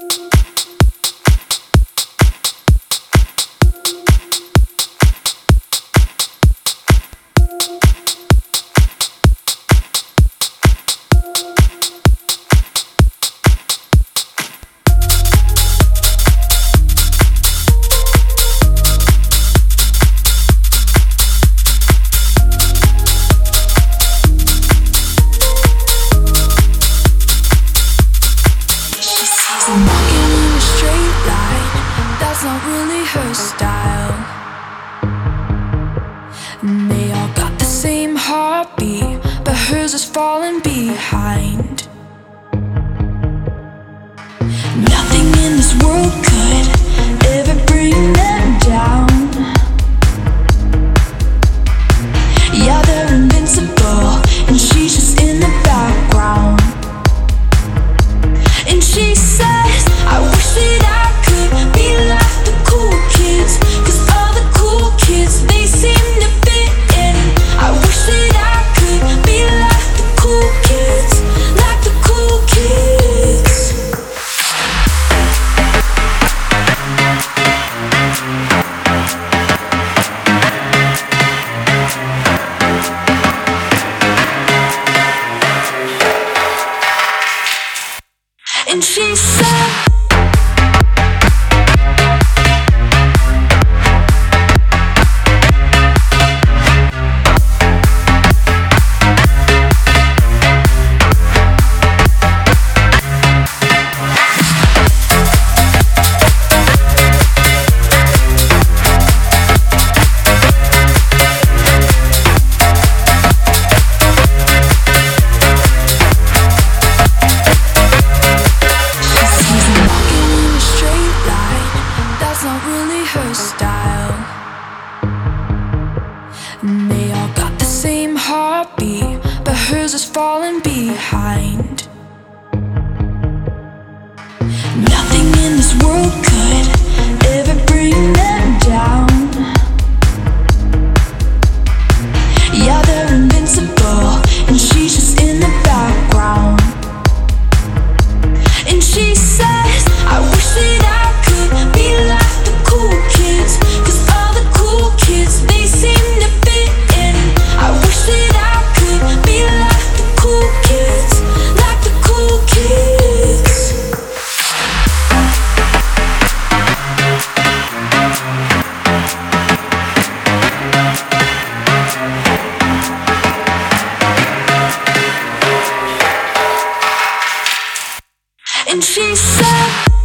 And she said they all got the same heartbeat, but hers is falling behind. Nothing in this world could ever bring them down. Yeah, they're invincible, and she's just in the background. And she says, I wish that I could be like the cool kids, 'cause all the cool kids, they seem to fit in. I wish that I could be like the cool kids, like the cool kids. And she said